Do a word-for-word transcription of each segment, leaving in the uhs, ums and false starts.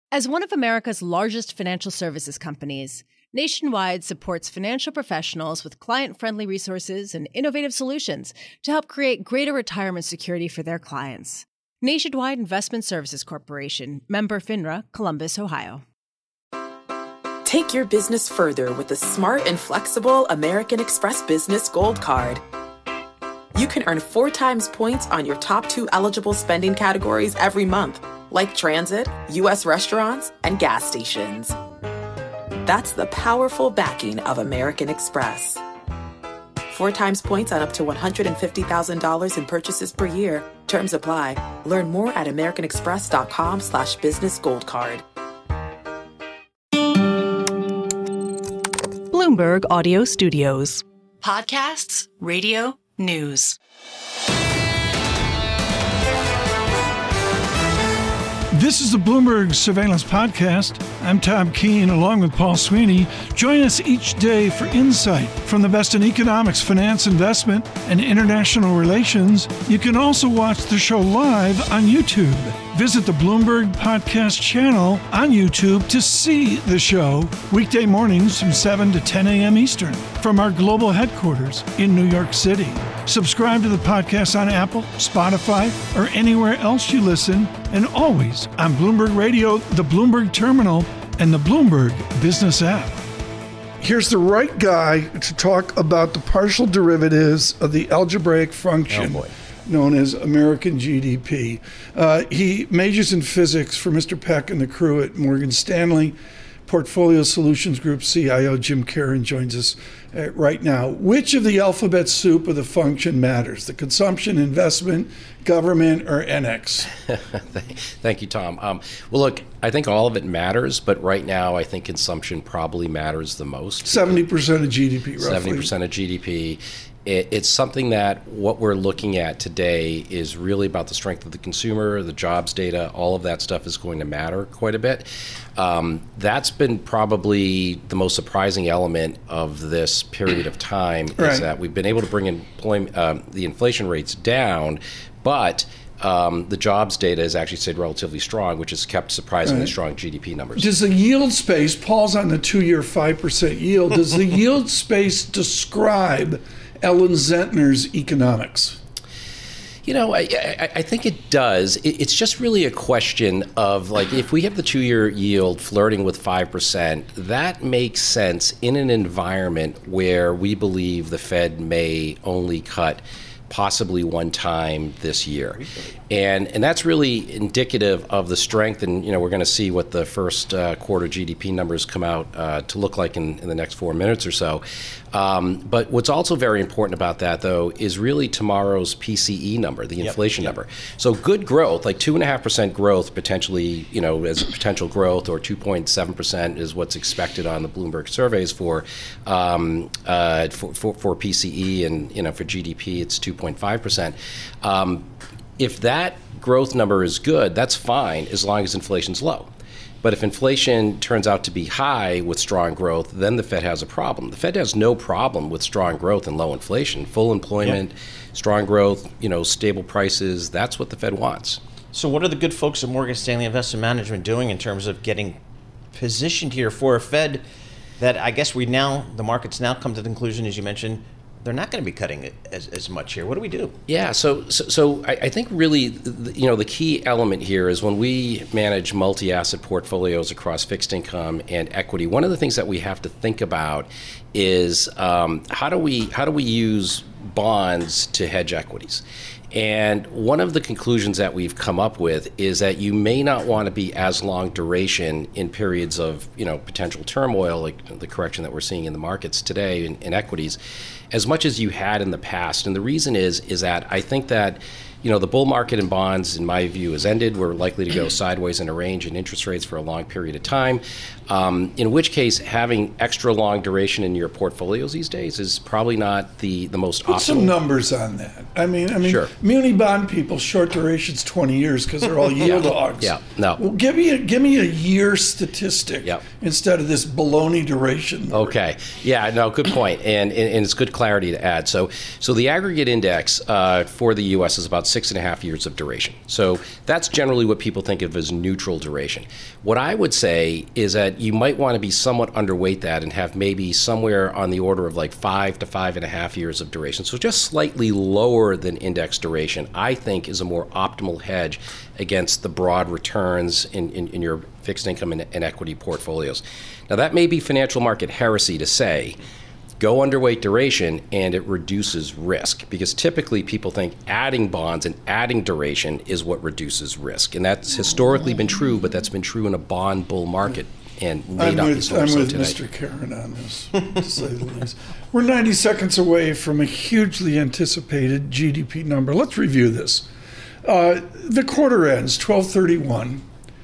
As one of America's largest financial services companies, Nationwide supports financial professionals with client-friendly resources and innovative solutions to help create greater retirement security for their clients. Nationwide Investment Services Corporation, member FINRA, Columbus, Ohio. Take your business further with the smart and flexible American Express Business Gold Card. You can earn four times points on your top two eligible spending categories every month, like transit, U S restaurants, and gas stations. That's the powerful backing of American Express. Four times points on up to one hundred fifty thousand dollars in purchases per year. Terms apply. Learn more at americanexpress.com slash business gold card. Bloomberg Audio Studios. Podcasts, radio, news. This is the Bloomberg Surveillance Podcast. I'm Tom Keene, along with Paul Sweeney. Join us each day for insight from the best in economics, finance, investment, and international relations. You can also watch the show live on YouTube. Visit the Bloomberg Podcast channel on YouTube to see the show weekday mornings from seven to ten a.m. Eastern from our global headquarters in New York City. Subscribe to the podcast on Apple, Spotify, or anywhere else you listen, and always on Bloomberg Radio, the Bloomberg Terminal, and the Bloomberg Business app. Here's the right guy to talk about the partial derivatives of the algebraic function oh boy. known as American G D P. Uh, he majors in physics for Mister Peck and the crew at Morgan Stanley. Portfolio Solutions Group C I O Jim Caron joins us uh, right now. Which of the alphabet soup of the function matters? The consumption, investment, government, or N X? Thank you, Tom. Um, well, look, I think all of it matters, but right now I think consumption probably matters the most. seventy percent of G D P, roughly. seventy percent of G D P. It, it's something that what we're looking at today is really about the strength of the consumer, the jobs data, all of that stuff is going to matter quite a bit. Um, that's been probably the most surprising element of this period of time right. is that we've been able to bring employment, um, the inflation rates down, but Um, the jobs data has actually stayed relatively strong, which has kept surprisingly right. strong G D P numbers. Does the yield space, Paul's on the two-year five percent yield, does the yield space describe Ellen Zentner's economics? You know, I, I, I think it does. It, it's just really a question of, like, if we have the two-year yield flirting with five percent, that makes sense in an environment where we believe the Fed may only cut possibly one time this year. And and that's really indicative of the strength, and you know, we're going to see what the first uh, quarter G D P numbers come out uh, to look like in, in the next four minutes or so. Um, but what's also very important about that, though, is really tomorrow's P C E number, the inflation yep, yep. number. So good growth, like two and a half percent growth potentially, you know, as a potential growth, or two point seven percent is what's expected on the Bloomberg surveys for um, uh, for, for for P C E, and you know, for G D P it's two point five percent. Um, if that growth number is good, that's fine as long as inflation's low. But if inflation turns out to be high with strong growth, then the Fed has a problem. The Fed has no problem with strong growth and low inflation. Full employment, yep. strong growth, you know, stable prices, that's what the Fed wants. So what are the good folks at Morgan Stanley Investment Management doing in terms of getting positioned here for a Fed that I guess we now, the market's now come to the conclusion, as you mentioned, they're not going to be cutting it as, as much here. What do we do? Yeah, so so, so I, I think really, the, you know, the key element here is when we manage multi-asset portfolios across fixed income and equity, one of the things that we have to think about is um, how do we how do we use bonds to hedge equities? And one of the conclusions that we've come up with is that you may not want to be as long duration in periods of, you know, potential turmoil, like the correction that we're seeing in the markets today in, in equities, as much as you had in the past. And the reason is is that I think that, you know, the bull market in bonds, in my view, has ended. We're likely to go sideways in a range in interest rates for a long period of time, um, in which case having extra long duration in your portfolios these days is probably not the, the most Put optimal. some numbers on that. I mean, I mean, sure. muni bond people, short duration's twenty years because they're all yield yeah. dogs. Yeah, no. Well, give me a, give me a year statistic yep. instead of this baloney duration. Okay. Yeah, no, good point. And, and, and it's good clarity to add. So, so the aggregate index uh, for the U S is about six and a half years of duration. So that's generally what people think of as neutral duration. What I would say is that you might want to be somewhat underweight that and have maybe somewhere on the order of like five to five and a half years of duration. So just slightly lower than index duration, I think, is a more optimal hedge against the broad returns in, in, in your fixed income and, and equity portfolios. Now, that may be financial market heresy to say, go underweight duration and it reduces risk, because typically people think adding bonds and adding duration is what reduces risk. And that's historically been true, but that's been true in a bond bull market and may I'm not with, be so I'm so with today. Mister Karen on this, to say the least. We're ninety seconds away from a hugely anticipated G D P number. Let's review this. Uh, the quarter ends twelve thirty-one,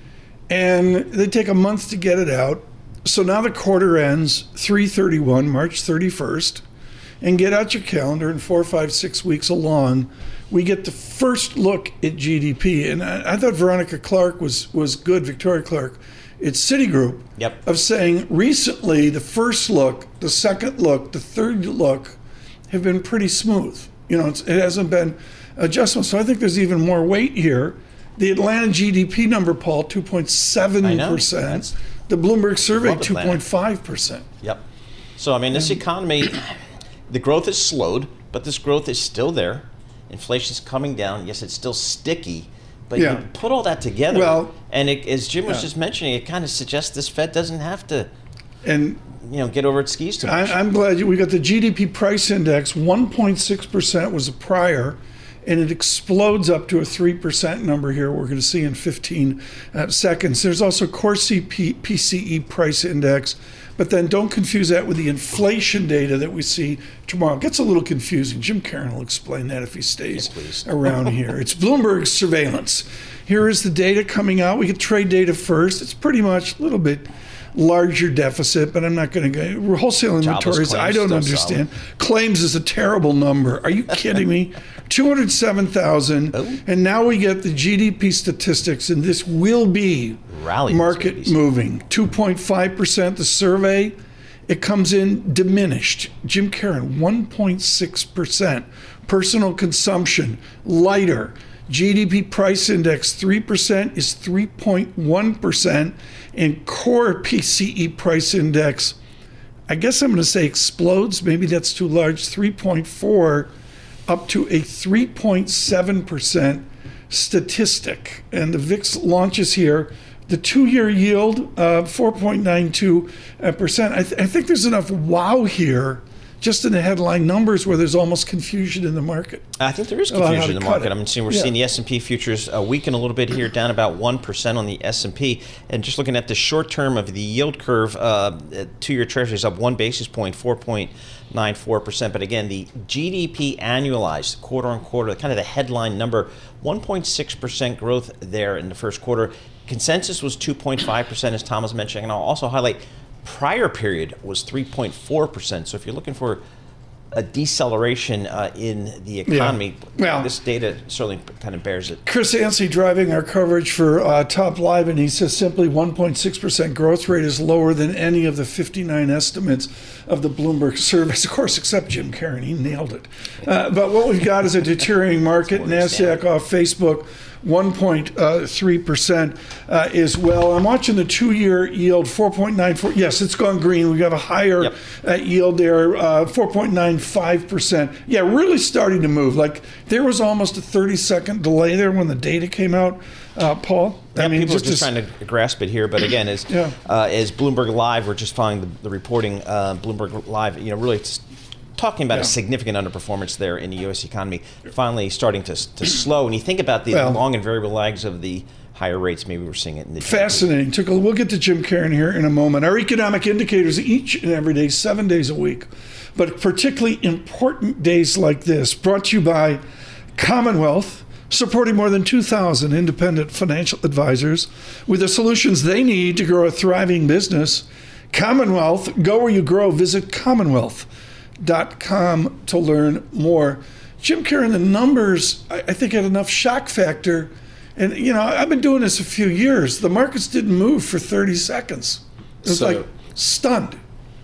and they take a month to get it out. So now the quarter ends three thirty-one, March thirty-first, and get out your calendar, in four, five, six weeks along, we get the first look at G D P. And I, I thought Veronica Clark was, was good, Victoria Clark, it's Citigroup, Yep. of saying recently the first look, the second look, the third look have been pretty smooth. You know, it's, it hasn't been adjustments. So I think there's even more weight here. The Atlanta G D P number, Paul, two point seven percent. The Bloomberg survey, Love two Atlanta. point five percent. Yep. So, I mean, this economy, the growth has slowed, but this growth is still there. Inflation's coming down. Yes, it's still sticky, but Yeah. you put all that together, Well, and it, as Jim was yeah. just mentioning, it kind of suggests this Fed doesn't have to, And you know, get over its skis too much. I, I'm glad you, we got the G D P price index, one point six percent was a prior, and it explodes up to a three percent number here we're going to see in fifteen uh, seconds. There's also core C P, P C E price index, but then don't confuse that with the inflation data that we see tomorrow. It gets a little confusing. Jim Karen will explain that if he stays please. around here. It's Bloomberg surveillance. Here is the data coming out. We get trade data first. It's pretty much a little bit larger deficit, but I'm not going to go. Wholesale inventories, I don't still understand. Claims is a terrible number. Are you kidding me? two hundred seven thousand, Oh. and now we get the G D P statistics, and this will be Rally market babies. moving. two point five percent the survey. It comes in diminished. Jim Karen, one point six percent. Personal consumption, lighter. G D P price index, three percent is three point one percent. And core P C E price index, I guess I'm going to say explodes. Maybe that's too large. three point four up to a three point seven percent statistic. And the V I X launches here. The two-year yield, uh, four point nine two percent. I, th- I think there's enough wow here, just in the headline numbers, where there's almost confusion in the market. I think there is About how confusion to in the cut market. it. I mean, seeing, we're Yeah. seeing the S and P futures uh, weaken a little bit here, down about one percent on the S and P. And just looking at the short term of the yield curve, uh, two-year Treasury is up one basis point, four point nine four percent. But again, the G D P annualized quarter on quarter, kind of the headline number, one point six percent growth there in the first quarter. Consensus was two point five percent, as Tom was mentioning. And I'll also highlight prior period was three point four percent. So if you're looking for a deceleration uh, in the economy, Well- this data certainly kind of bears it. Chris Yancey driving our coverage for uh, Top Live, and he says simply one point six percent growth rate is lower than any of the fifty-nine estimates of the Bloomberg surveys. Of course, except Jim Karen, he nailed it. Uh, but what we've got is a deteriorating market. NASDAQ off Facebook, one point three percent uh, as well. I'm watching the two-year yield, four point nine four. Yes, it's gone green. We have a higher Yep. uh, yield there, uh, four point nine five percent. Yeah, really starting to move. Like, there was almost a thirty-second delay there when the data came out, uh, Paul. Yeah, people are just as- trying to grasp it here, but again, as Yeah. uh, as Bloomberg Live, we're just following the, the reporting. Uh, Bloomberg Live, you know, really it's talking about Yeah. a significant underperformance there in the U S economy, finally starting to to slow. And you think about the Well- long and variable lags of the higher rates, maybe we're seeing it in the G D P. Fascinating. Took a, we'll get to Jim Karen here in a moment. Our economic indicators each and every day, seven days a week, but particularly important days like this, brought to you by Commonwealth, supporting more than two thousand independent financial advisors with the solutions they need to grow a thriving business. Commonwealth, go where you grow. Visit commonwealth dot com to learn more. Jim Karen, the numbers, I, I think, had enough shock factor. And, you know, I've been doing this a few years. The markets didn't move for thirty seconds. It was So- like stunned.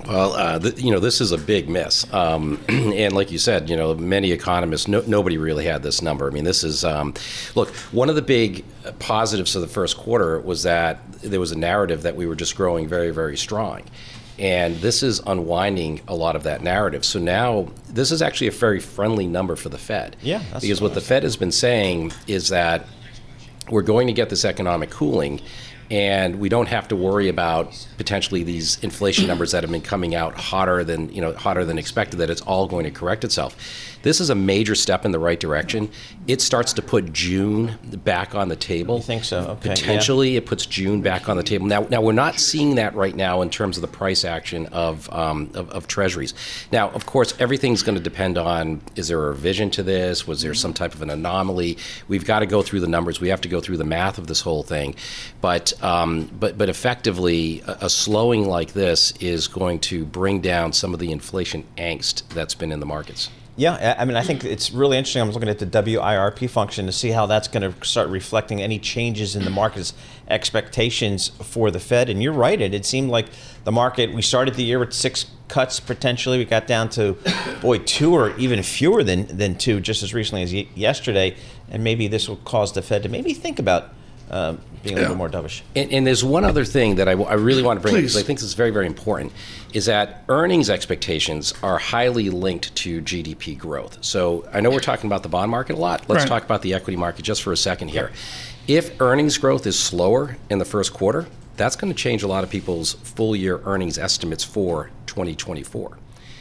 Well, uh, th- you know, this is a big miss. Um, and like you said, you know, many economists, no, nobody really had this number. I mean, this is, um, look, one of the big positives of the first quarter was that there was a narrative that we were just growing very, very strong. And this is unwinding a lot of that narrative. So now this is actually a very friendly number for the Fed. Yeah. That's because what the Fed has been saying is that we're going to get this economic cooling, and we don't have to worry about potentially these inflation numbers that have been coming out hotter than, you know, hotter than expected, that it's all going to correct itself. This is a major step in the right direction. It starts to put June back on the table. You think so? Okay. Potentially, yeah. It puts June back on the table. Now, now we're not seeing that right now in terms of the price action of, um, of, of treasuries. Now, of course, everything's going to depend on, is there a revision to this? Was there some type of an anomaly? We've got to go through the numbers. We have to go through the math of this whole thing. But um, but but effectively, a, a slowing like this is going to bring down some of the inflation angst that's been in the markets. Yeah, I mean, I think it's really interesting. I was looking at the W I R P function to see how that's going to start reflecting any changes in the market's expectations for the Fed. And you're right, it, it seemed like the market, we started the year with six cuts potentially. We got down to, boy, two or even fewer than, than two just as recently as y- yesterday. And maybe this will cause the Fed to maybe think about Um, being a little Yeah. more dovish. And, and there's one other thing that I, w- I really want to bring up, Please. because I think this is very, very important, is that earnings expectations are highly linked to G D P growth. So I know we're talking about the bond market a lot. Let's Right. talk about the equity market just for a second here. If earnings growth is slower in the first quarter, that's going to change a lot of people's full year earnings estimates for twenty twenty-four.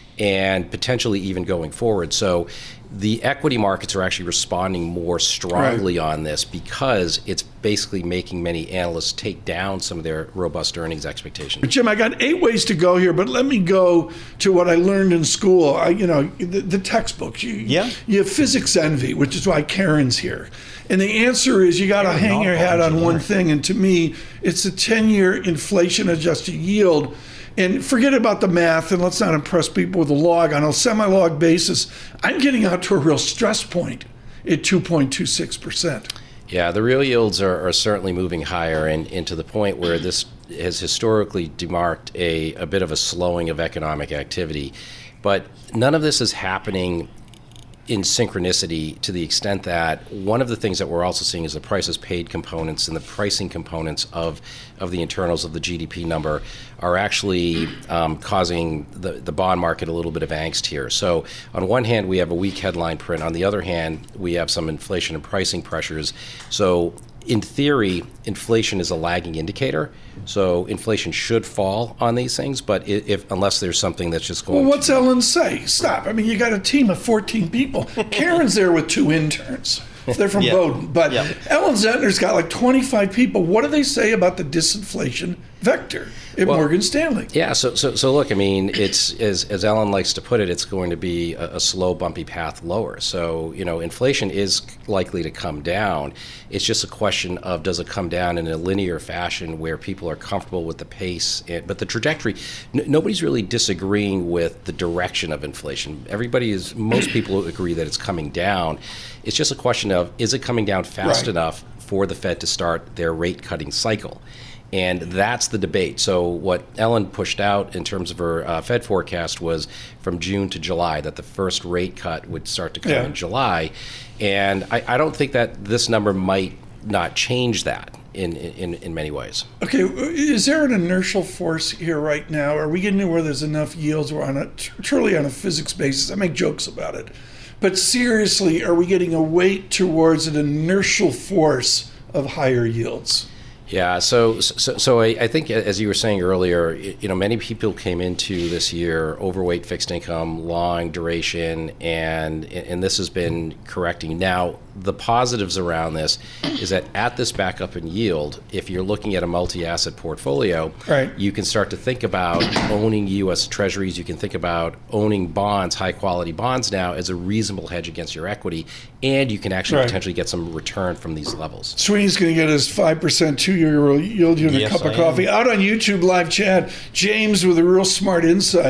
And potentially even going forward. So the equity markets are actually responding more strongly Right. on this, because it's basically making many analysts take down some of their robust earnings expectations. Jim, I got eight ways to go here, but let me go to what I learned in school. I, you know, the, the textbooks. You, Yeah. You have physics envy, which is why Karen's here. And the answer is you got to Karen, hang your hat on engineer. one thing. And to me, it's a ten-year inflation-adjusted yield. And forget about the math, and let's not impress people with a log. On a semi-log basis, I'm getting out to a real stress point at two point two six percent. Yeah, the real yields are, are certainly moving higher, and, and to the point where this has historically demarked a, a bit of a slowing of economic activity. But none of this is happening in synchronicity, to the extent that one of the things that we're also seeing is the prices paid components and the pricing components of of the internals of the G D P number are actually um, causing the, the bond market a little bit of angst here. So on one hand, we have a weak headline print. On the other hand, we have some inflation and pricing pressures. So in theory, inflation is a lagging indicator. So inflation should fall on these things, but i- if unless there's something that's just going Well, what's to... Ellen say? Stop. I mean, you got a team of fourteen people. Karen's there with two interns. They're from Yeah. Bowdoin. But Yeah. Ellen Zentner's got like twenty-five people. What do they say about the disinflation vector at Well, Morgan Stanley? Yeah, so, so so look, I mean, it's as as Ellen likes to put it, it's going to be a, a slow, bumpy path lower. So you know, inflation is likely to come down. It's just a question of, does it come down in a linear fashion where people are comfortable with the pace? And, but the trajectory, n- nobody's really disagreeing with the direction of inflation. Everybody is, most people agree that it's coming down. It's just a question of, is it coming down fast Right. enough for the Fed to start their rate cutting cycle? And that's the debate. So what Ellen pushed out in terms of her uh, Fed forecast was from June to July, that the first rate cut would start to come Yeah. in July. And I, I don't think that this number might not change that in, in, in many ways. Okay, is there an inertial force here right now? Are we getting to where there's enough yields? We're on a truly on a physics basis. I make jokes about it, but seriously, are we getting a weight towards an inertial force of higher yields? Yeah, so so, so I, I think, as you were saying earlier, you know, many people came into this year overweight fixed income, long duration, and and this has been correcting. Now, the positives around this is that at this backup in yield, if you're looking at a multi-asset portfolio, Right. you can start to think about owning U S Treasuries. You can think about owning bonds, high-quality bonds now, as a reasonable hedge against your equity, and you can actually Right. potentially get some return from these levels. Sweeney's going to get his five percent two-year yield you in a Yes, cup of I coffee. am. Out on YouTube live chat, James with a real smart insight.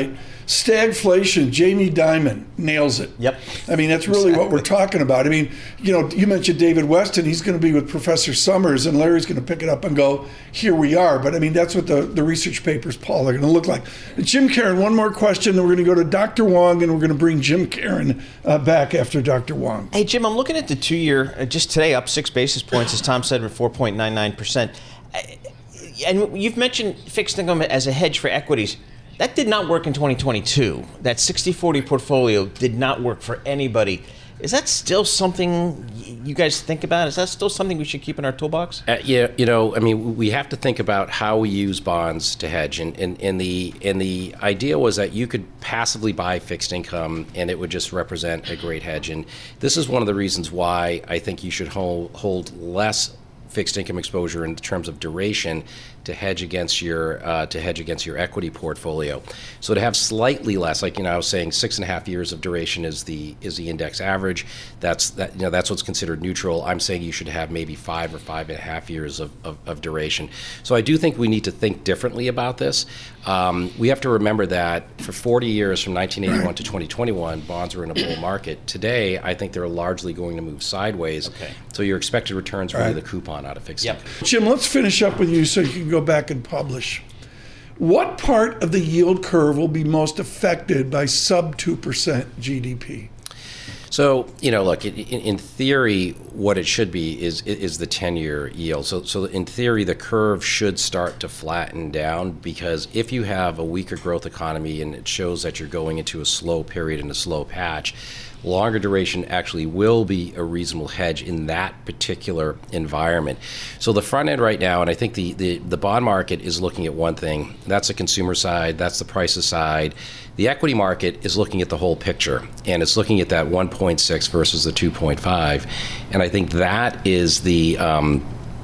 Stagflation, Jamie Dimon nails it. Yep. I mean, that's really what we're talking about. I mean, you know, you mentioned David Weston. He's going to be with Professor Summers, and Larry's going to pick it up and go, here we are. But, I mean, that's what the, the research papers, Paul, are going to look like. Jim Caron, one more question, then we're going to go to Doctor Wong, and we're going to bring Jim Caron uh, back after Doctor Wong. Hey, Jim, I'm looking at the two-year, uh, just today up six basis points, as Tom said, with four point nine nine percent. And you've mentioned fixed income as a hedge for equities. That did not work in twenty twenty-two. That sixty forty portfolio did not work for anybody. Is that still something you guys think about? Is that still something we should keep in our toolbox? Uh, yeah, you know, I mean, we have to think about how we use bonds to hedge. And, and, and, the, and the idea was that you could passively buy fixed income and it would just represent a great hedge. And this is one of the reasons why I think you should hold, hold less fixed income exposure in terms of duration to hedge against your uh, to hedge against your equity portfolio. So to have slightly less, like you know, I was saying, six and a half years of duration is the is the index average. That's that you know that's what's considered neutral. I'm saying you should have maybe five or five and a half years of, of, of duration. So I do think we need to think differently about this. Um, we have to remember that for forty years, from nineteen eighty-one to twenty twenty-one, bonds were in a bull market. Today, I think they're largely going to move sideways. Okay. So your expected returns are really the coupon out of fixed Yep. income. Jim, let's finish up with you so you can go back and publish. What part of the yield curve will be most affected by sub two percent G D P? So, you know, look, in, in theory, what it should be is is the ten-year yield. So, so in theory, the curve should start to flatten down, because if you have a weaker growth economy and it shows that you're going into a slow period and a slow patch, longer duration actually will be a reasonable hedge in that particular environment. So the front end right now, and I think the, the, the bond market is looking at one thing. That's the consumer side. That's the prices side. The equity market is looking at the whole picture, and it's looking at that one point six versus the two point five. And I think that is the um,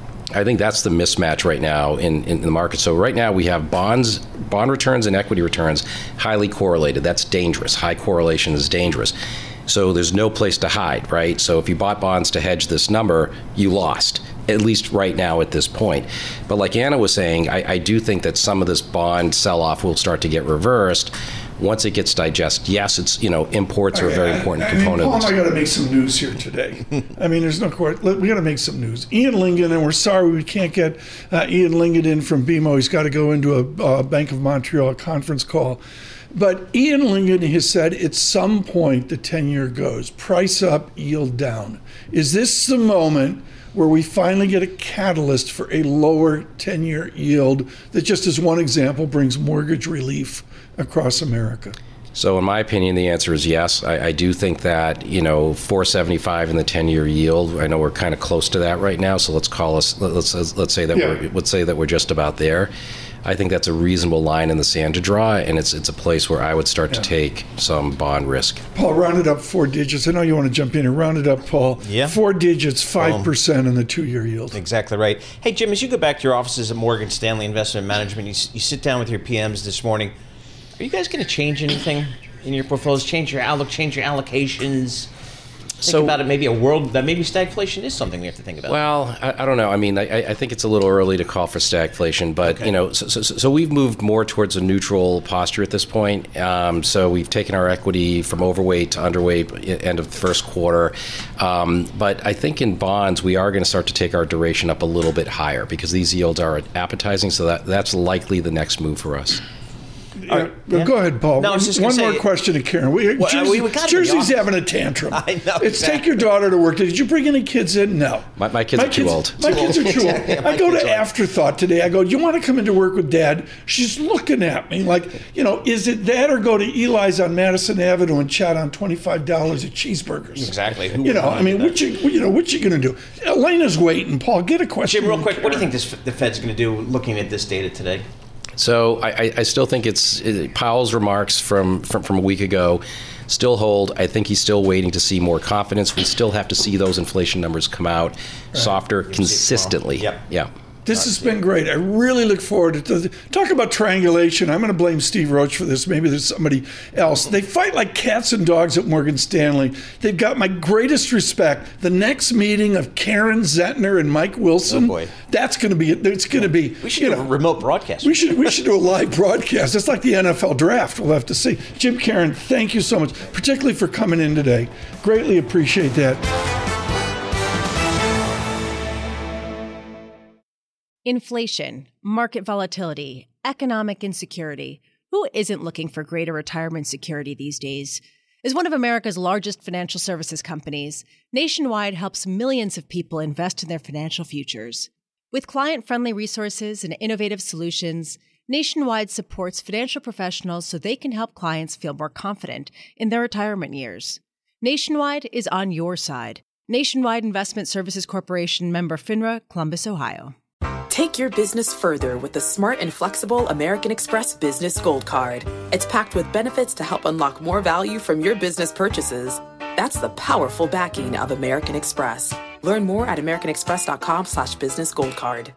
I think that's the mismatch right now in, in the market. So right now we have bonds, bond returns and equity returns highly correlated. That's dangerous. High correlation is dangerous. So there's no place to hide, right? So if you bought bonds to hedge this number, you lost, at least right now at this point. But like Anna was saying, I, I do think that some of this bond sell-off will start to get reversed once it gets digested. Yes, it's, you know, imports are a very important I, I component mean, Paul of this. and I got to make some news here today. I mean, there's no court. We got to make some news. Ian Lingen, and we're sorry we can't get uh, Ian Lingen in from B M O. He's got to go into a uh, Bank of Montreal conference call. But Ian Lingen has said at some point the ten-year goes price up, yield down. Is this the moment where we finally get a catalyst for a lower ten-year yield that, just as one example, brings mortgage relief across America? So in my opinion, the answer is yes. I, I do think that, you know, four seventy-five in the ten-year yield. I know we're kind of close to that right now. So let's call us. Let's let's say that yeah. we're let's say that we're just about there. I think that's a reasonable line in the sand to draw, and it's it's a place where I would start yeah. to take some bond risk. Paul, round it up four digits. I know you want to jump in and round it up, Paul. Yeah. Four digits, five percent in the two-year yield. Exactly right. Hey, Jim, as you go back to your offices at Morgan Stanley Investment Management, you, you sit down with your P Ms this morning. Are you guys going to change anything in your portfolios? Change your outlook, change your allocations? Think so, about it, maybe a world that maybe stagflation is something we have to think about. Well, I, I don't know. I mean, I, I think it's a little early to call for stagflation, but okay. you know, so, so, so we've moved more towards a neutral posture at this point. Um, so we've taken our equity from overweight to underweight end of the first quarter. Um, but I think in bonds, we are going to start to take our duration up a little bit higher because these yields are appetizing. So that that's likely the next move for us. Yeah. Yeah. Go ahead, Paul. No, one one more say, question to Karen. We, well, Jersey, we Jersey's having a tantrum. I know. It's exactly. Take your daughter to work. Did you bring any kids in? No. My, my kids my are kids, too old. My too kids old. are too old. yeah, I go to are. Afterthought today. I go, do you want to come into work with Dad? She's looking at me like, you know, is it that or go to Eli's on Madison Avenue and chat on twenty-five dollars at cheeseburgers? Exactly. Who you know, I mean, what you, you know, what you going to do? Elena's waiting. Paul, get a question. Jim, real quick, what do you think this, the Fed's going to do looking at this data today? So I, I still think it's it, Powell's remarks from, from, from a week ago still hold. I think he's still waiting to see more confidence. We still have to see those inflation numbers come out right. softer, consistently. Yep. Yeah. This has been great. I really look forward to the, talk about triangulation. I'm going to blame Steve Roach for this. Maybe there's somebody else. They fight like cats and dogs at Morgan Stanley. They've got my greatest respect. The next meeting of Karen Zettner and Mike Wilson. Oh boy, that's going to be. It's going to be. We should do know, a remote broadcast. We should. We should do a live broadcast. It's like the N F L draft. We'll have to see. Jim, Karen, thank you so much, particularly for coming in today. Greatly appreciate that. Inflation, market volatility, economic insecurity. Who isn't looking for greater retirement security these days? As one of America's largest financial services companies, Nationwide helps millions of people invest in their financial futures. With client-friendly resources and innovative solutions, Nationwide supports financial professionals so they can help clients feel more confident in their retirement years. Nationwide is on your side. Nationwide Investment Services Corporation, member FINRA, Columbus, Ohio. Take your business further with the smart and flexible American Express Business Gold Card. It's packed with benefits to help unlock more value from your business purchases. That's the powerful backing of American Express. Learn more at americanexpress.com slash business gold card.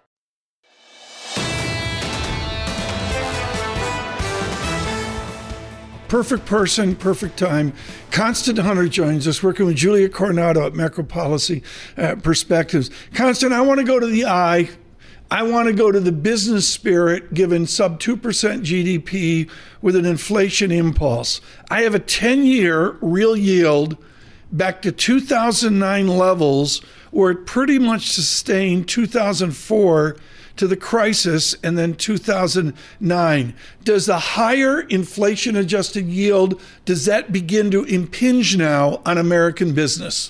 Perfect person, perfect time. Constant Hunter joins us, working with Julia Coronado at Macro Policy uh, Perspectives. Constant, I want to go to the I. I want to go to the business spirit given sub two percent G D P with an inflation impulse. I have a ten-year real yield back to two thousand nine levels where it pretty much sustained two thousand four to the crisis and then two thousand nine. Does the higher inflation-adjusted yield, does that begin to impinge now on American business?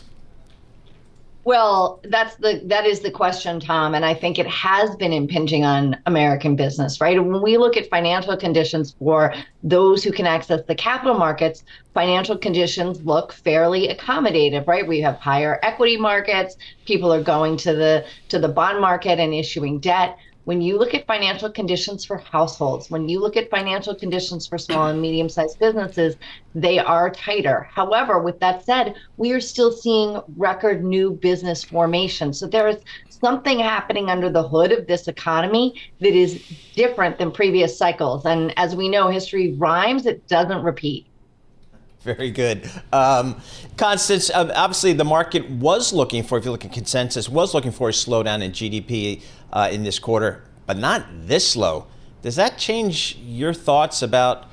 Well, that's the that is the question, Tom, and I think it has been impinging on American business, right? When we look at financial conditions for those who can access the capital markets, financial conditions look fairly accommodative, right? We have higher equity markets, people are going to the to the bond market and issuing debt. When you look at financial conditions for households, when you look at financial conditions for small and medium-sized businesses, they are tighter. However, with that said, we are still seeing record new business formation. So there is something happening under the hood of this economy that is different than previous cycles. And as we know, history rhymes, it doesn't repeat. Very good. Um, Constance, uh, obviously the market was looking for, if you look at consensus, was looking for a slowdown in G D P uh, in this quarter, but not this low. Does that change your thoughts about,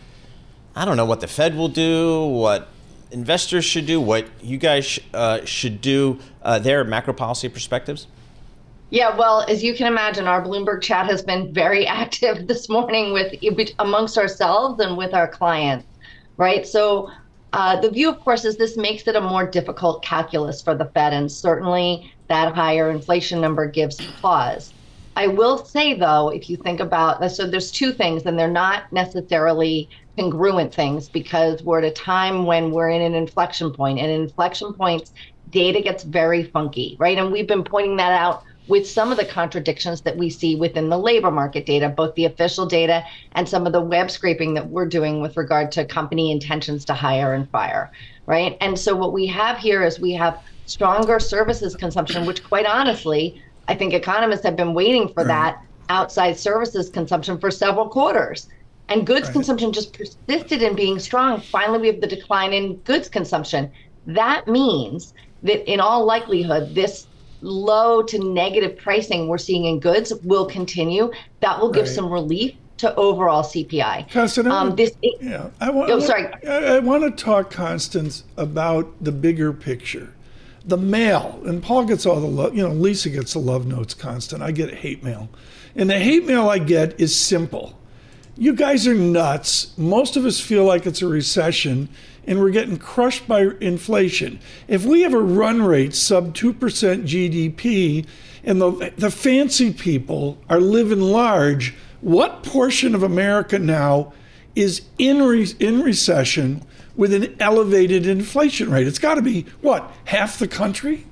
I don't know, what the Fed will do, what investors should do, what you guys uh, should do uh, there, macro policy perspectives? Yeah, well, as you can imagine, our Bloomberg chat has been very active this morning with amongst ourselves and with our clients, right? So Uh, the view, of course, is this makes it a more difficult calculus for the Fed, and certainly that higher inflation number gives pause. I will say, though, if you think about, so there's two things, and they're not necessarily congruent things, because we're at a time when we're in an inflection point, and in inflection points, data gets very funky, right? And we've been pointing that out with some of the contradictions that we see within the labor market data, both the official data and some of the web scraping that we're doing with regard to company intentions to hire and fire, right? And so what we have here is we have stronger services consumption, which quite honestly, I think economists have been waiting for that outside services consumption for several quarters. And goods right. consumption just persisted in being strong. Finally, we have the decline in goods consumption. That means that in all likelihood, this low to negative pricing we're seeing in goods will continue. That will give right. some relief to overall C P I. Constance, I um, want, this, yeah, I want, oh, I want, sorry. I, I want to talk, Constance, about the bigger picture. The mail, and Paul gets all the love, you know, Lisa gets the love notes, Constance. I get hate mail. And the hate mail I get is simple. You guys are nuts. Most of us feel like it's a recession, and we're getting crushed by inflation. If we have a run rate sub two percent G D P and the, the fancy people are living large, what portion of America now is in, re, in recession with an elevated inflation rate? It's got to be, what, half the country?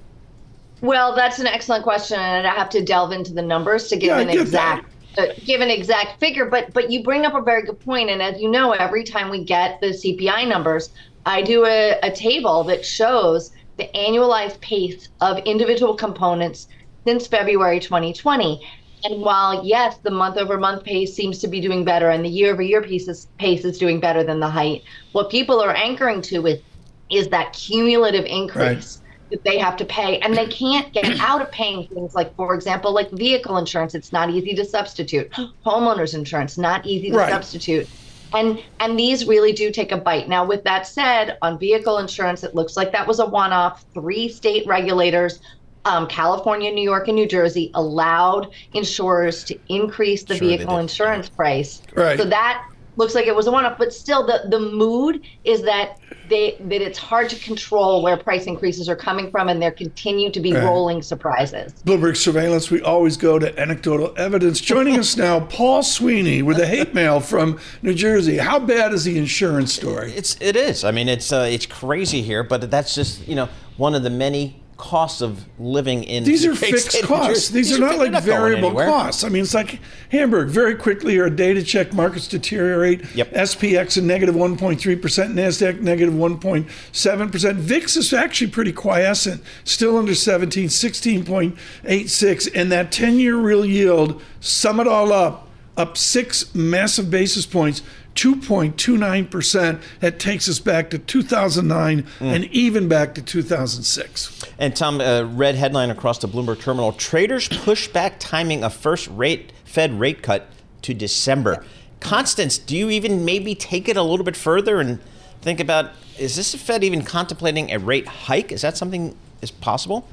Well, that's an excellent question, and I have to delve into the numbers to give yeah, an exact uh, give an exact figure. But but you bring up a very good point, and as you know, every time we get the C P I numbers, I do a, a table that shows the annualized pace of individual components since February twenty twenty. And while, yes, the month-over-month pace seems to be doing better and the year-over-year pace is, pace is doing better than the height, what people are anchoring to is, is that cumulative increase right. that they have to pay. And they can't get out of paying things like, for example, like vehicle insurance. It's not easy to substitute. Homeowners insurance, not easy to right. substitute. And and these really do take a bite. Now, with that said, on vehicle insurance, it looks like that was a one-off. Three state regulators, Um, California, New York, and New Jersey allowed insurers to increase the sure vehicle insurance price. Right. So that looks like it was a one-off, but still the, the mood is that they that it's hard to control where price increases are coming from, and there continue to be right. rolling surprises. Bloomberg Surveillance, we always go to anecdotal evidence. Joining us now, Paul Sweeney with a hate mail from New Jersey. How bad is the insurance story? It's it is. I mean, it's uh, it's crazy here, but that's just, you know, one of the many costs of living in these the are fixed costs. These, these are, are not like not variable costs. I mean, it's like Hamburg. Very quickly, our data check markets deteriorate. Yep. S P X a negative one point three percent, NASDAQ negative one point seven percent. V I X is actually pretty quiescent, still under seventeen, sixteen point eight six. And that ten-year real yield, sum it all up, up six massive basis points, two point two nine percent. That takes us back to two thousand nine mm. and even back to two thousand six. And Tom, uh, red headline across the Bloomberg terminal: traders push back timing of first rate Fed rate cut to December. Constance, do you even maybe take it a little bit further and think about, is this Fed even contemplating a rate hike? Is that something is possible?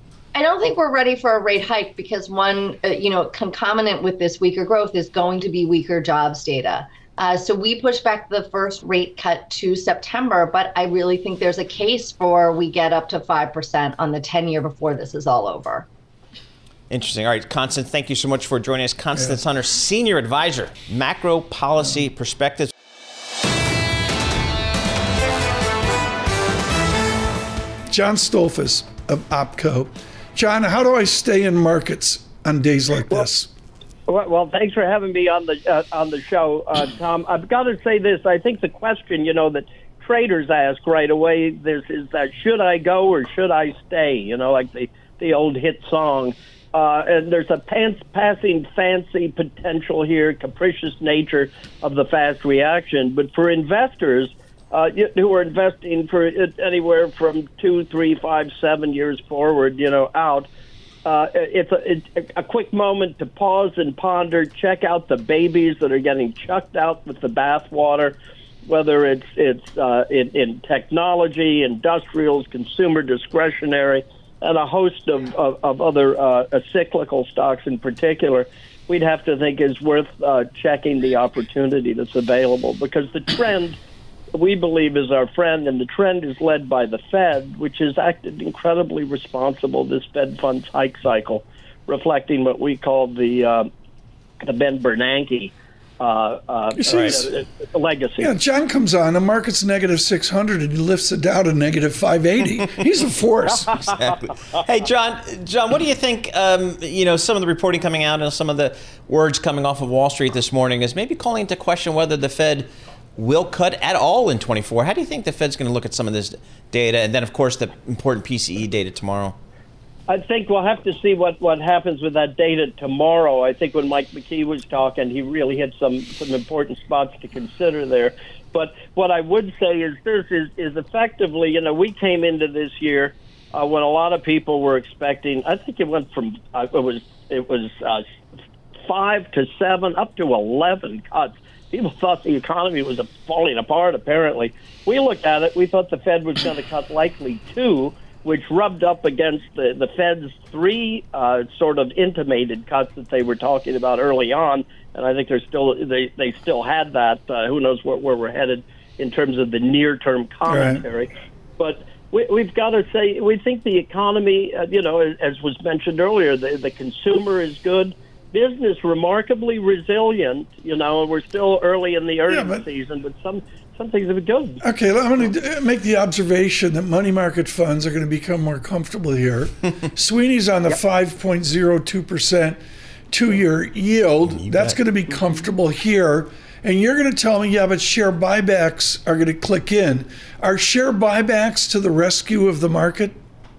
I don't think we're ready for a rate hike because one, uh, you know, concomitant with this weaker growth is going to be weaker jobs data. Uh, so we pushed back the first rate cut to September, but I really think there's a case for we get up to five percent on the ten-year before this is all over. Interesting. All right, Constance, thank you so much for joining us. Constance yeah. Hunter, Senior Advisor, Macro Policy Perspectives. John Stolfus of OpCo. John, how do I stay in markets on days like well, this? Well, well, thanks for having me on the uh, on the show, uh, Tom. I've got to say this. I think the question, you know, that traders ask right away, this is that should I go or should I stay? You know, like the, the old hit song. Uh, and there's a pants passing fancy potential here, capricious nature of the fast reaction. But for investors uh, who are investing for anywhere from two, three, five, seven years forward, you know, out, Uh, it's, a, it's a quick moment to pause and ponder, check out the babies that are getting chucked out with the bathwater, whether it's it's uh, in, in technology, industrials, consumer discretionary, and a host of, of, of other uh, cyclical stocks in particular. We'd have to think is worth uh, checking the opportunity that's available, because the trend, we believe, is our friend, and the trend is led by the Fed, which has acted incredibly responsible this Fed funds hike cycle, reflecting what we call the uh, the Ben Bernanke uh, uh, see, uh, legacy. Yeah, John comes on, the market's negative six hundred, and he lifts it down to negative five eighty. He's a force. Exactly. Hey, John, John, what do you think, um, you know, some of the reporting coming out and some of the words coming off of Wall Street this morning is maybe calling into question whether the Fed will cut at all in twenty-four. How do you think the Fed's going to look at some of this data? And then, of course, the important P C E data tomorrow. I think we'll have to see what, what happens with that data tomorrow. I think when Mike McKee was talking, he really hit some, some important spots to consider there. But what I would say is this is, is effectively, you know, we came into this year uh, when a lot of people were expecting, I think it went from, uh, it was, it was uh, five to seven, up to eleven cuts. People thought the economy was falling apart, apparently. We looked at it. We thought the Fed was going to cut likely two, which rubbed up against the, the Fed's three uh, sort of intimated cuts that they were talking about early on. And I think they're still they, they still had that. Uh, who knows where, where we're headed in terms of the near-term commentary. Right. But we, we've got to say, we think the economy, uh, you know, as, as was mentioned earlier, the, the consumer is good. Business remarkably resilient, you know, and we're still early in the earnings yeah, but, season, but some some things have been good. Okay, I'm going to make the observation that money market funds are going to become more comfortable here. Sweeney's on the yep. five point zero two percent two-year yield. You That's bet. going to be comfortable here. And you're going to tell me, yeah, but share buybacks are going to click in. Are share buybacks to the rescue of the market?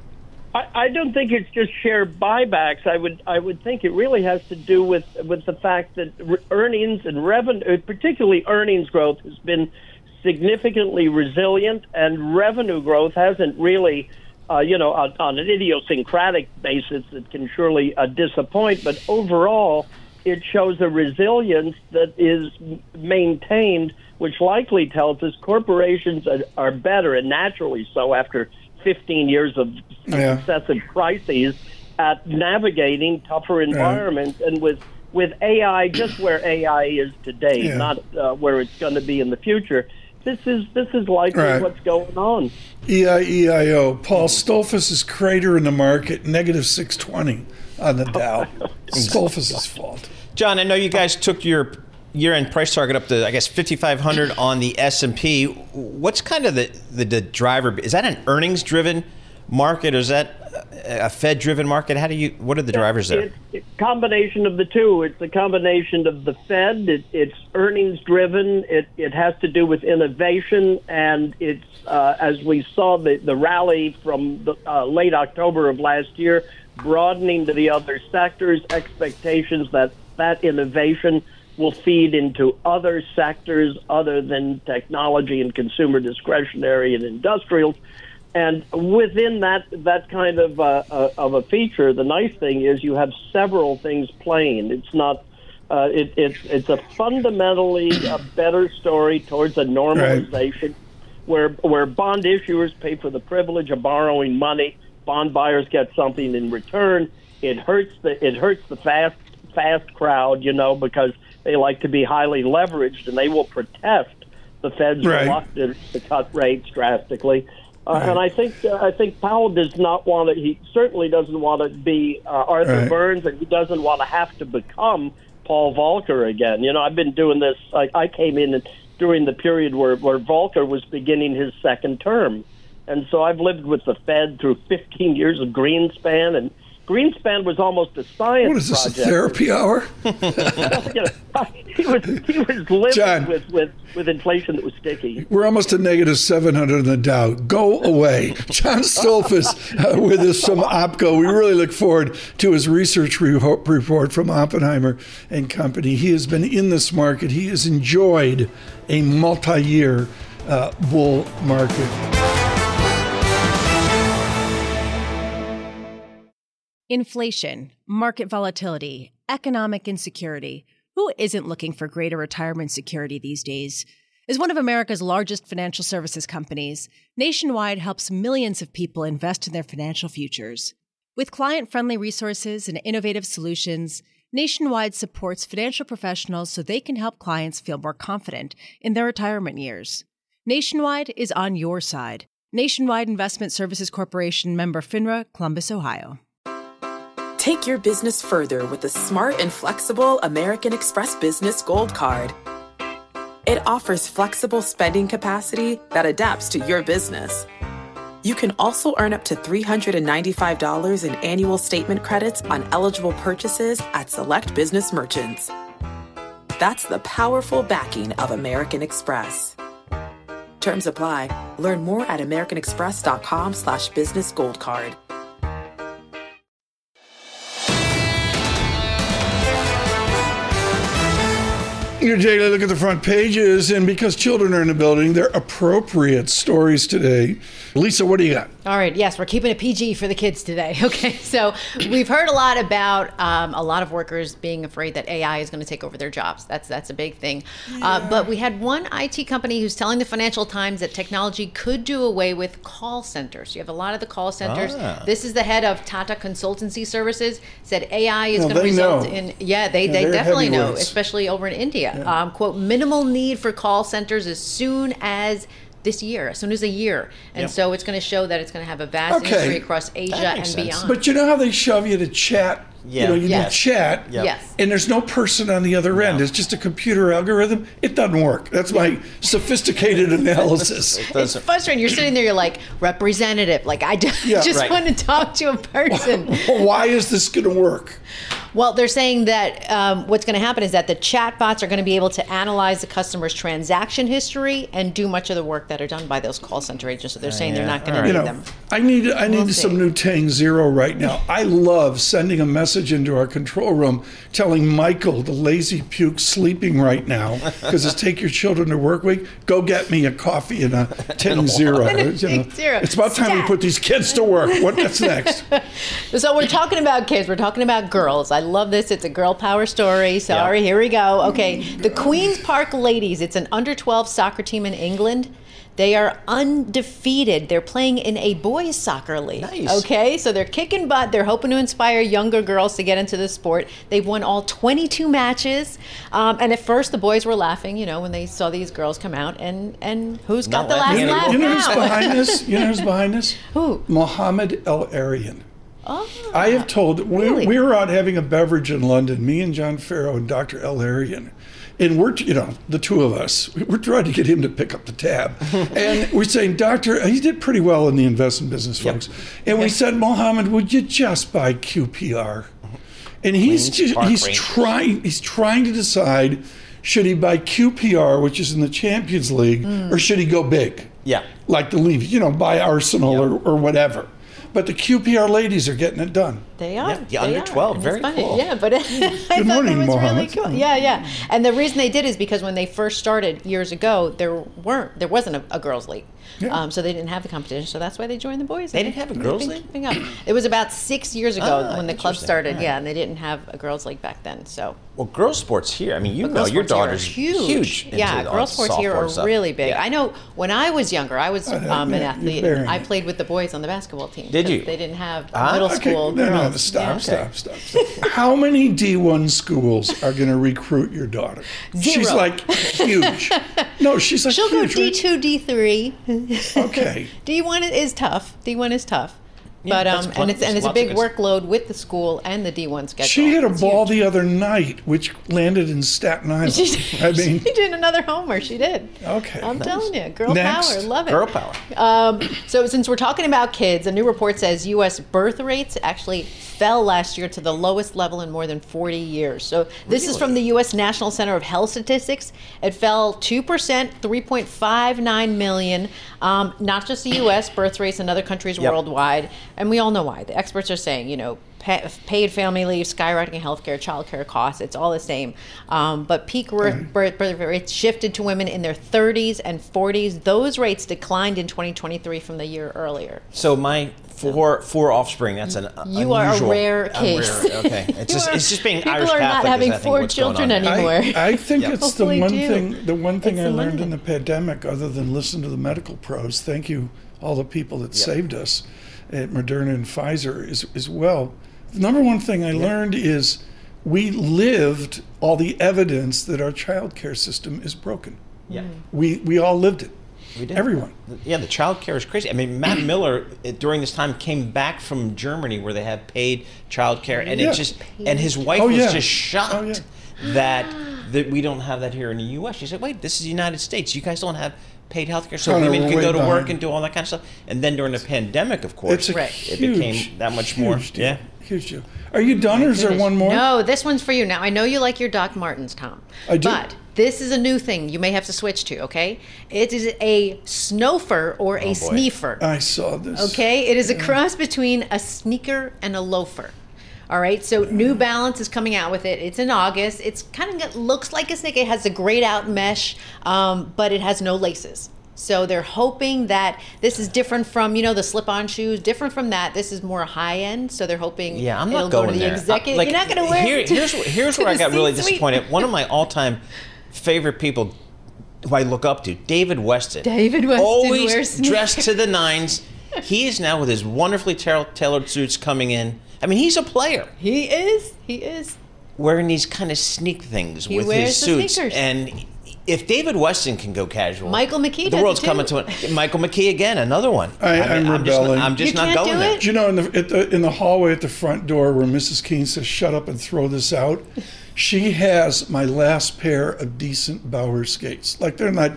I, I don't think it's just share buybacks. I would I would think it really has to do with with the fact that earnings and revenue, particularly earnings growth, has been significantly resilient, and revenue growth hasn't really, uh, you know, on, on an idiosyncratic basis, it can surely uh, disappoint. But overall, it shows a resilience that is maintained, which likely tells us corporations are, are better, and naturally so after fifteen years of yeah. successive crises, at navigating tougher environments. And with with A I, just where A I is today, yeah. not uh, where it's going to be in the future, this is this is likely right. what's going on. E I E I O. Paul, Stolfus' crater in the market, negative six twenty on the Dow. Stolfus' fault. John, I know you guys took your year-end price target up to, I guess, fifty-five hundred on the S and P. What's kind of the, the, the driver? Is that an earnings-driven market, or is that a Fed-driven market? How do you? What are the drivers there? It's a combination of the two. It's a combination of the Fed. It, it's earnings-driven. It it has to do with innovation, and it's uh, as we saw the the rally from the, uh, late October of last year, broadening to the other sectors. Expectations that that innovation will feed into other sectors other than technology and consumer discretionary and industrials. And within that that kind of uh, uh, of a feature, the nice thing is you have several things playing. It's not uh, it, it's it's a fundamentally a better story towards a normalization, right. where where bond issuers pay for the privilege of borrowing money, bond buyers get something in return. It hurts the it hurts the fast fast crowd, you know, because they like to be highly leveraged, and they will protest the Fed's right. reluctance to cut rates drastically. Uh, right. And I think uh, I think Powell does not want to. He certainly doesn't want to be uh, Arthur right. Burns, and he doesn't want to have to become Paul Volcker again. You know, I've been doing this. I, I came in during the period where, where Volcker was beginning his second term, and so I've lived with the Fed through fifteen years of Greenspan, and Greenspan was almost a science What is this, project. a therapy hour? You know, he was he was living John, with, with, with inflation that was sticky. We're almost to negative seven hundred in the Dow. Go away. John Stolfus uh, with us from OPCO. We really look forward to his research re- report from Oppenheimer and Company. He has been in this market. He has enjoyed a multi-year uh, bull market. Inflation, market volatility, economic insecurity. Who isn't looking for greater retirement security these days? As one of America's largest financial services companies, Nationwide helps millions of people invest in their financial futures. With client-friendly resources and innovative solutions, Nationwide supports financial professionals so they can help clients feel more confident in their retirement years. Nationwide is on your side. Nationwide Investment Services Corporation, member FINRA, Columbus, Ohio. Take your business further with the smart and flexible American Express Business Gold Card. It offers flexible spending capacity that adapts to your business. You can also earn up to three hundred ninety-five dollars in annual statement credits on eligible purchases at select business merchants. That's the powerful backing of American Express. Terms apply. Learn more at americanexpress.com slash business gold card. Your daily look at the front pages, and because children are in the building, they're appropriate stories today. Lisa, what do you got? All right, yes, we're keeping it P G for the kids today. Okay, so we've heard a lot about um, a lot of workers being afraid that A I is going to take over their jobs. That's that's a big thing. Yeah. Uh, but we had one I T company who's telling the Financial Times that technology could do away with call centers. You have a lot of the call centers. Ah. This is the head of Tata Consultancy Services, said A I is no, going to result know. in, yeah, they, yeah, they definitely know, heavyweights. especially over in India. Yeah. Um, quote, minimal need for call centers as soon as this year, as soon as a year. And yep. so it's going to show that it's going to have a vast okay. industry across Asia and sense. beyond. But you know how they shove you to chat? Yeah. You know, you yes. do chat, Yep. yes. and there's no person on the other no. end. It's just a computer algorithm. It doesn't work. That's my sophisticated analysis. It it's frustrating. You're sitting there, you're like, representative. Like, I just, yeah, just right. want to talk to a person. Why is this going to work? Well, they're saying that um, what's going to happen is that the chatbots are going to be able to analyze the customer's transaction history and do much of the work that are done by those call center agents. So they're saying they're not going to You need know, them. I need I need We'll some see. new Tang Zero right now. I love sending a message into our control room telling Michael, the lazy puke, sleeping right now because it's take your children to work week. Go get me a coffee and a Tang Zero. And a You know, Tang Zero. It's about time we Stat. put these kids to work. What What's next? So we're talking about kids. We're talking about girls. I love this. It's a girl power story. Sorry, here we go. Okay, the Queen's Park Ladies. It's an under twelve soccer team in England. They are undefeated. They're playing in a boys' soccer league. Nice. Okay, so they're kicking butt. They're hoping to inspire younger girls to get into the sport. They've won all twenty-two matches. Um, and at first, the boys were laughing, you know, when they saw these girls come out. And and who's got Not the last laughing You know, laugh you know who's now? behind this? You know who's behind this? Who? Mohammed El Arian. Oh, I have told, really? we, we were out having a beverage in London, me and John Farrow and Doctor El Arian. And we're, you know, the two of us, we're trying to get him to pick up the tab. And we're saying, Doctor, he did pretty well in the investment business, Yep. folks. And we said, Mohammed, would you just buy Q P R? And he's Queens just, Park he's Rangers. trying, he's trying to decide, should he buy Q P R, which is in the Champions League, or should he go big? Yeah. Like the Leafs, you know, buy Arsenal Yep. or, or whatever. But the Q P R ladies are getting it done. They are. Yeah, yeah, They under are. twelve, And very it's funny. cool. Yeah, but I thought morning, that was Mohammed. really cool. Yeah, yeah. And the reason they did is because when they first started years ago, there weren't, there wasn't a, a girls' league. Yeah. Um, so they didn't have the competition. So that's why they joined the boys. They league. didn't have a They've girls' been league? keeping up. It was about six years ago Ah, when the club interesting. started. Yeah. Yeah, and they didn't have a girls' league back then. So. Well, girls' sports here. I mean, you But know, girls' your sports here are daughter's huge. huge. into Yeah, the- girls' sports here softball are stuff. really big. Yeah. I know when I was younger, I was Uh, um, an yeah, athlete. you're bearing I it. played with the boys on the basketball team. Did 'cause you? They didn't have Ah, middle Okay, school no, no, girls. stop, Yeah. stop, stop, stop. How many D one schools are going to recruit your daughter? She's Zero. like huge. No, she's like She'll go huge. D right? two, D three. Okay. D one is tough. D one is tough. Yeah, but that's um, plenty- and it's and it's a lots of big good- workload with the school and the D one schedule. She hit a It's ball huge. the other night, which landed in Staten Island. I mean, she did another homer. She did. Okay. I'm Nice. telling you, girl Next. power. Love it. Girl power. Um, so since we're talking about kids, a new report says U S birth rates actually fell last year to the lowest level in more than forty years. So this is from the U S National Center of Health Statistics. It fell two percent, three point five nine million. Um, not just the U S, birth rates in other countries Yep. worldwide. And we all know why. The experts are saying, you know, pa- paid family leave, skyrocketing healthcare, childcare costs, it's all the same. Um, but peak birth, birth, birth rates shifted to women in their thirties and forties. Those rates declined in twenty twenty-three from the year earlier. So my four four offspring. That's an uh, You are a unusual- rare a case. rare- okay, it's just You are- it's just being people Irish are not Catholic. is, having I think, four what's going children on here. anymore. I, I think Yeah. it's the Hopefully one do. thing. The one thing It's I the learned money. in the pandemic, other than listen to the medical pros. Thank you, all the people that saved us at Moderna and Pfizer as, as well. The number one thing I learned is we lived all the evidence that our child care system is broken. Yeah. We we all lived it. We did. Everyone. Yeah, the child care is crazy. I mean, Matt Miller uh, during this time came back from Germany where they have paid child care, and Yeah. it just and his wife Oh, was yeah. just shocked Oh, yeah. that that we don't have that here in the U S. She said, "Wait, this is the United States. You guys don't have paid health care, so Oh, no, women we're can way go to work behind. and do all that kind of stuff." And then during the pandemic, of course, It's a Right. it huge, became that much more. huge deal. Yeah. Huge deal. Are you done, or is there one more? No, this one's for you. Now, I know you like your Doc Martens, Tom. I do. But this is a new thing you may have to switch to, okay? It is a snowfer or a boy. sneefer. I saw this. Okay, it is a cross between a sneaker and a loafer. All right, so New Balance is coming out with it. It's in August. It's kind of got, looks like a sneaker. It has a grayed out mesh, um, but it has no laces. So they're hoping that this is different from, you know, the slip-on shoes. Different from that. This is more high-end. So they're hoping Yeah, I'm it'll not go going to the there. executive. Uh, like, You're not going to wear here, it. to- Here's here's to where I the got really C-suite. disappointed. One of my all-time favorite people who I look up to, David Weston. David Weston always wears sneakers. dressed to the nines. He is now with his wonderfully ta- tailored suits coming in. I mean, he's a player He is. He is. wearing these kind of sneak things He with wears his the suits. sneakers. And if David Weston can go casual, Michael McKee the does world's it, coming too. to it. Michael McKee again, another one. I- mean, I'm I'm just, rebelling. I'm just You not can't going do there. it? Do you know in the, at the in the hallway at the front door where Missus Keene says, "Shut up and throw this out," she has my last pair of decent Bauer skates. Like they're not,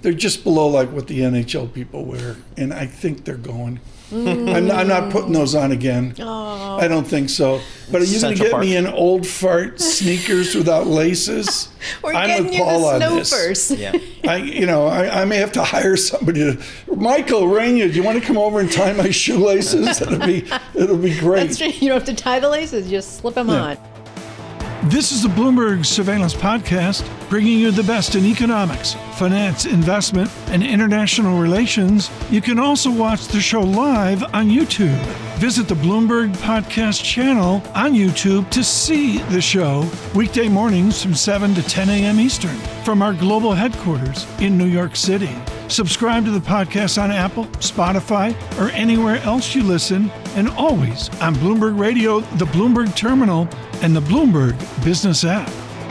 they're just below like what the N H L people wear, and I think they're going. Mm. I'm, I'm not putting those on again. Oh. I don't think so. But are you going to get Park. me in old fart sneakers without laces? We're I'm getting with you Paul the on snowfers. this. Yeah. I, you know, I, I may have to hire somebody to. Michael Rainier, do you want to come over and tie my shoelaces? It'll be, it'll be great. That's true. You don't have to tie the laces; just slip them Yeah. on. This is the Bloomberg Surveillance Podcast, bringing you the best in economics, finance, investment, and international relations. You can also watch the show live on YouTube. Visit the Bloomberg Podcast channel on YouTube to see the show weekday mornings from seven to ten a.m. Eastern from our global headquarters in New York City. Subscribe to the podcast on Apple, Spotify, or anywhere else you listen, and always on Bloomberg Radio, the Bloomberg Terminal, and the Bloomberg Business app.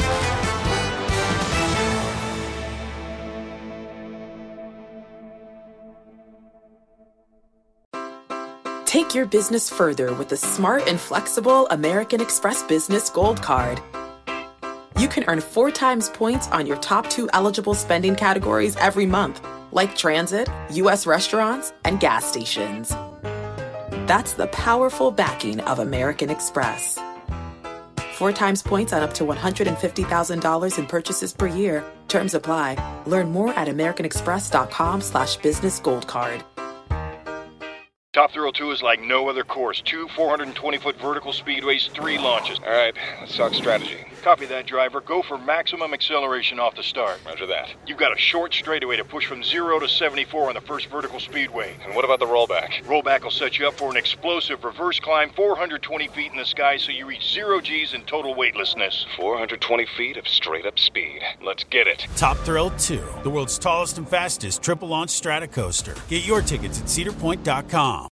Take your business further with the smart and flexible American Express Business Gold Card. You can earn four times points on your top two eligible spending categories every month, like transit, U S restaurants, and gas stations. That's the powerful backing of American Express. Four times points on up to one hundred fifty thousand dollars in purchases per year. Terms apply. Learn more at americanexpress.com slash business gold card. Top Thrill two is like no other course. Two four hundred twenty foot vertical speedways, three launches. All right, let's talk strategy. Copy that, driver. Go for maximum acceleration off the start. Roger that. You've got a short straightaway to push from zero to seventy-four on the first vertical speedway. And what about the rollback? Rollback will set you up for an explosive reverse climb four hundred twenty feet in the sky so you reach zero G's in total weightlessness. four hundred twenty feet of straight-up speed. Let's get it. Top Thrill two, the world's tallest and fastest triple-launch strata coaster. Get your tickets at cedar point dot com.